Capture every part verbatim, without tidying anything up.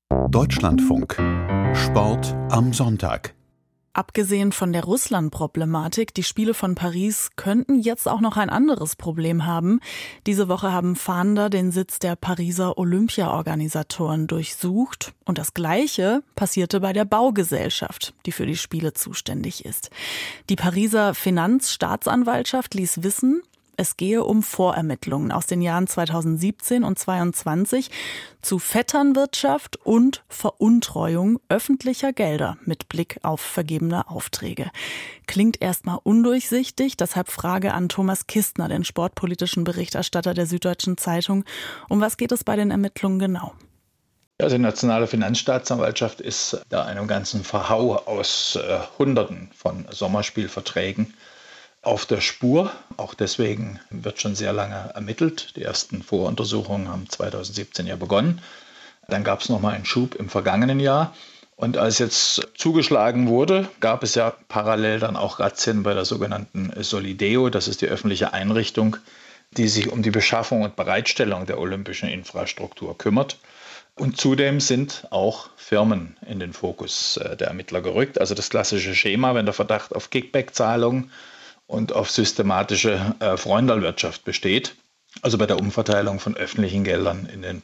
Deutschlandfunk. Sport am Sonntag. Abgesehen von der Russland-Problematik, die Spiele von Paris könnten jetzt auch noch ein anderes Problem haben. Diese Woche haben Fahnder den Sitz der Pariser Olympia-Organisatoren durchsucht. Und das Gleiche passierte bei der Baugesellschaft, die für die Spiele zuständig ist. Die Pariser Finanzstaatsanwaltschaft ließ wissen, es gehe um Vorermittlungen aus den Jahren zweitausendsiebzehn und zweitausendzweiundzwanzig zu Vetternwirtschaft und Veruntreuung öffentlicher Gelder mit Blick auf vergebene Aufträge. Klingt erstmal undurchsichtig, deshalb Frage an Thomas Kistner, den sportpolitischen Berichterstatter der Süddeutschen Zeitung. Um was geht es bei den Ermittlungen genau? Also die Nationale Finanzstaatsanwaltschaft ist da einem ganzen Verhau aus äh, Hunderten von Sommerspielverträgen auf der Spur. Auch deswegen wird schon sehr lange ermittelt. Die ersten Voruntersuchungen haben zweitausendsiebzehn ja begonnen. Dann gab es nochmal einen Schub im vergangenen Jahr. Und als jetzt zugeschlagen wurde, gab es ja parallel dann auch Razzien bei der sogenannten Solideo. Das ist die öffentliche Einrichtung, die sich um die Beschaffung und Bereitstellung der olympischen Infrastruktur kümmert. Und zudem sind auch Firmen in den Fokus der Ermittler gerückt. Also das klassische Schema, wenn der Verdacht auf Kickback-Zahlungen und auf systematische äh, Freundalwirtschaft besteht, also bei der Umverteilung von öffentlichen Geldern in den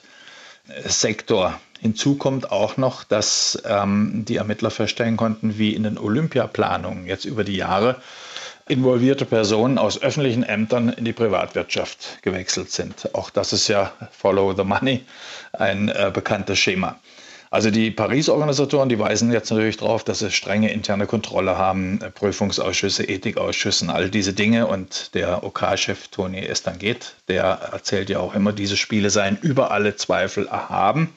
Privatsektor. Hinzu kommt auch noch, dass ähm, die Ermittler feststellen konnten, wie in den Olympiaplanungen jetzt über die Jahre involvierte Personen aus öffentlichen Ämtern in die Privatwirtschaft gewechselt sind. Auch das ist ja Follow the Money, ein äh, bekanntes Schema. Also die Paris-Organisatoren, die weisen jetzt natürlich darauf, dass sie strenge interne Kontrolle haben, Prüfungsausschüsse, Ethikausschüsse, all diese Dinge. Und der OK-Chef Tony Estanguet, der erzählt ja auch immer, diese Spiele seien über alle Zweifel erhaben.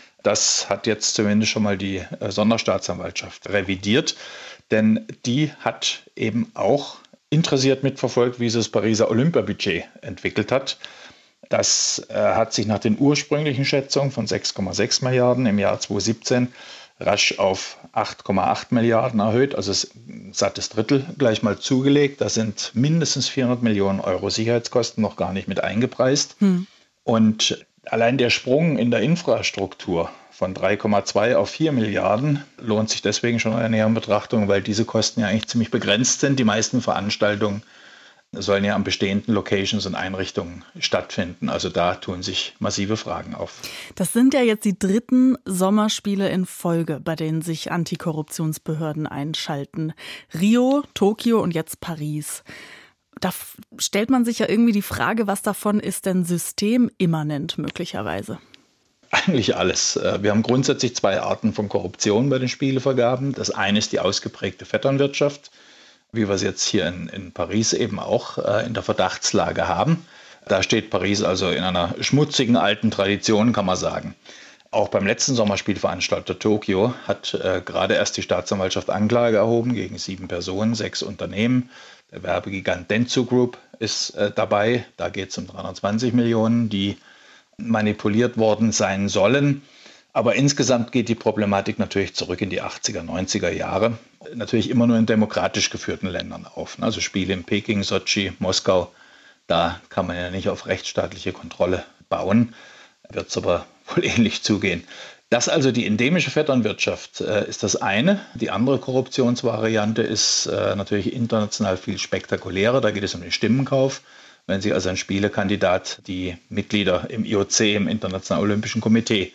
Das hat jetzt zumindest schon mal die Sonderstaatsanwaltschaft revidiert, denn die hat eben auch interessiert mitverfolgt, wie sich das Pariser Olympiabudget entwickelt hat. Das äh, hat sich nach den ursprünglichen Schätzungen von sechs Komma sechs Milliarden im Jahr zweitausendsiebzehn rasch auf acht Komma acht Milliarden erhöht, also ein sattes Drittel gleich mal zugelegt. Da sind mindestens vierhundert Millionen Euro Sicherheitskosten noch gar nicht mit eingepreist. Hm. Und allein der Sprung in der Infrastruktur von drei Komma zwei auf vier Milliarden lohnt sich deswegen schon in der näheren Betrachtung, weil diese Kosten ja eigentlich ziemlich begrenzt sind. Die meisten Veranstaltungen sollen ja an bestehenden Locations und Einrichtungen stattfinden. Also da tun sich massive Fragen auf. Das sind ja jetzt die dritten Sommerspiele in Folge, bei denen sich Antikorruptionsbehörden einschalten. Rio, Tokio und jetzt Paris. Da stellt man sich ja irgendwie die Frage, was davon ist denn systemimmanent möglicherweise? Eigentlich alles. Wir haben grundsätzlich zwei Arten von Korruption bei den Spielevergaben. Das eine ist die ausgeprägte Vetternwirtschaft, wie wir es jetzt hier in, in Paris eben auch äh, in der Verdachtslage haben. Da steht Paris also in einer schmutzigen alten Tradition, kann man sagen. Auch beim letzten Sommerspielveranstalter Tokio hat äh, gerade erst die Staatsanwaltschaft Anklage erhoben gegen sieben Personen, sechs Unternehmen. Der Werbegigant Dentsu Group ist äh, dabei. Da geht es um dreihundertzwanzig Millionen, die manipuliert worden sein sollen. Aber insgesamt geht die Problematik natürlich zurück in die achtziger, neunziger Jahre. Natürlich immer nur in demokratisch geführten Ländern auf. Also Spiele in Peking, Sotschi, Moskau, da kann man ja nicht auf rechtsstaatliche Kontrolle bauen. Wird es aber wohl ähnlich zugehen. Das also die endemische Vetternwirtschaft äh, ist das eine. Die andere Korruptionsvariante ist äh, natürlich international viel spektakulärer. Da geht es um den Stimmenkauf. Wenn sich also ein Spielekandidat die Mitglieder im I O C, im Internationalen Olympischen Komitee,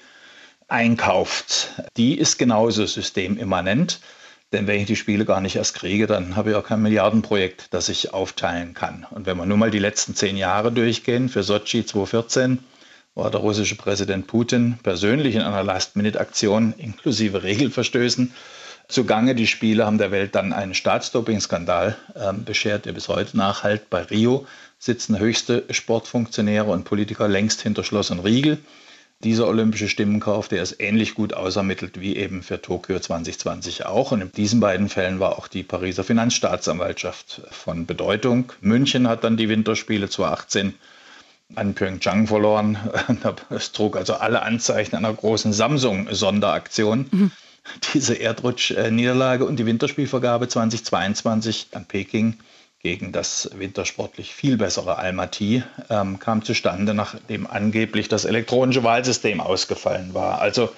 einkauft, die ist genauso systemimmanent. Denn wenn ich die Spiele gar nicht erst kriege, dann habe ich auch kein Milliardenprojekt, das ich aufteilen kann. Und wenn wir nur mal die letzten zehn Jahre durchgehen, für Sotschi zweitausendvierzehn war der russische Präsident Putin persönlich in einer Last-Minute-Aktion inklusive Regelverstößen zugange. Die Spiele haben der Welt dann einen Staatsdoping-Skandal äh, beschert, der bis heute nachhalt. Bei Rio sitzen höchste Sportfunktionäre und Politiker längst hinter Schloss und Riegel. Dieser olympische Stimmenkauf, der ist ähnlich gut ausermittelt wie eben für Tokio zwanzig zwanzig auch. Und in diesen beiden Fällen war auch die Pariser Finanzstaatsanwaltschaft von Bedeutung. München hat dann die Winterspiele zweitausendachtzehn an Pyeongchang verloren. Es trug also alle Anzeichen einer großen Samsung-Sonderaktion. Mhm. Diese Erdrutsch-Niederlage und die Winterspielvergabe zwanzig zweiundzwanzig an Peking gegen das wintersportlich viel bessere Almaty, ähm, kam zustande, nachdem angeblich das elektronische Wahlsystem ausgefallen war. Also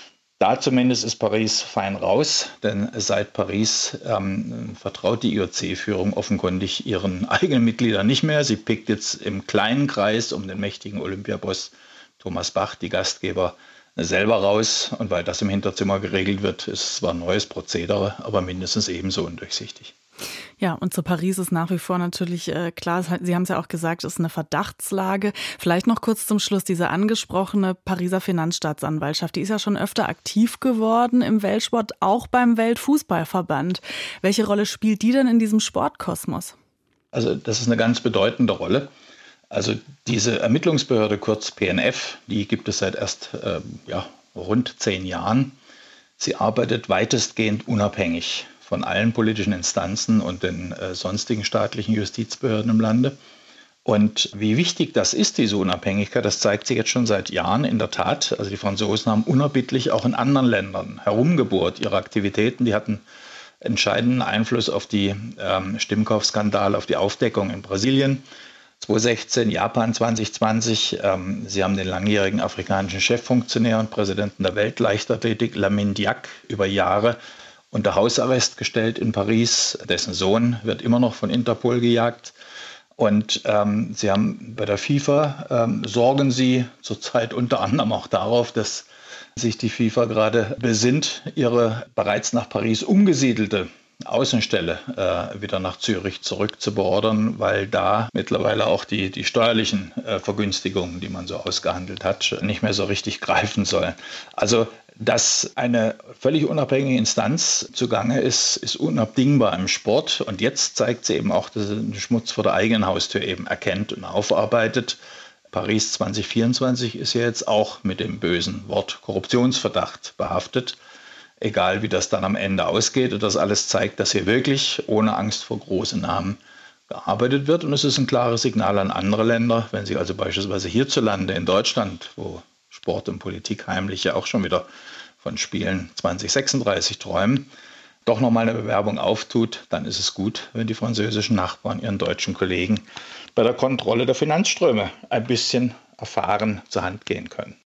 da zumindest ist Paris fein raus, denn seit Paris ähm, vertraut die I O C-Führung offenkundig ihren eigenen Mitgliedern nicht mehr. Sie pickt jetzt im kleinen Kreis um den mächtigen Olympiaboss Thomas Bach, die Gastgeber, selber raus. Und weil das im Hinterzimmer geregelt wird, ist zwar ein neues Prozedere, aber mindestens ebenso undurchsichtig. Ja, und zu Paris ist nach wie vor natürlich äh, klar, Sie haben es ja auch gesagt, es ist eine Verdachtslage. Vielleicht noch kurz zum Schluss, diese angesprochene Pariser Finanzstaatsanwaltschaft, die ist ja schon öfter aktiv geworden im Weltsport, auch beim Weltfußballverband. Welche Rolle spielt die denn in diesem Sportkosmos? Also das ist eine ganz bedeutende Rolle. Also diese Ermittlungsbehörde, kurz P N F, die gibt es seit erst äh, ja, rund zehn Jahren. Sie arbeitet weitestgehend unabhängig von allen politischen Instanzen und den äh, sonstigen staatlichen Justizbehörden im Lande. Und wie wichtig das ist, diese Unabhängigkeit, das zeigt sich jetzt schon seit Jahren in der Tat. Also die Franzosen haben unerbittlich auch in anderen Ländern herumgebohrt. Ihre Aktivitäten, die hatten entscheidenden Einfluss auf die ähm, Stimmkaufskandale, auf die Aufdeckung in Brasilien. zwanzig sechzehn, Japan zwanzig zwanzig. Ähm, sie haben den langjährigen afrikanischen Cheffunktionär und Präsidenten der Weltleichtathletik, Lamine Diack, über Jahre unter Hausarrest gestellt in Paris. Dessen Sohn wird immer noch von Interpol gejagt. Und ähm, sie haben bei der FIFA, ähm, sorgen sie zurzeit unter anderem auch darauf, dass sich die FIFA gerade besinnt, ihre bereits nach Paris umgesiedelte Außenstelle äh, wieder nach Zürich zurückzubeordern, weil da mittlerweile auch die, die steuerlichen äh, Vergünstigungen, die man so ausgehandelt hat, nicht mehr so richtig greifen sollen. Also, dass eine völlig unabhängige Instanz zugange ist, ist unabdingbar im Sport. Und jetzt zeigt sie eben auch, dass sie den Schmutz vor der eigenen Haustür eben erkennt und aufarbeitet. Paris zwanzig vierundzwanzig ist ja jetzt auch mit dem bösen Wort Korruptionsverdacht behaftet. Egal wie das dann am Ende ausgeht. Und das alles zeigt, dass hier wirklich ohne Angst vor großen Namen gearbeitet wird. Und es ist ein klares Signal an andere Länder, wenn sie also beispielsweise hierzulande in Deutschland, wo Sport und Politik heimlich ja auch schon wieder von Spielen zwanzig sechsunddreißig träumen, doch nochmal eine Bewerbung auftut, dann ist es gut, wenn die französischen Nachbarn ihren deutschen Kollegen bei der Kontrolle der Finanzströme ein bisschen erfahren zur Hand gehen können.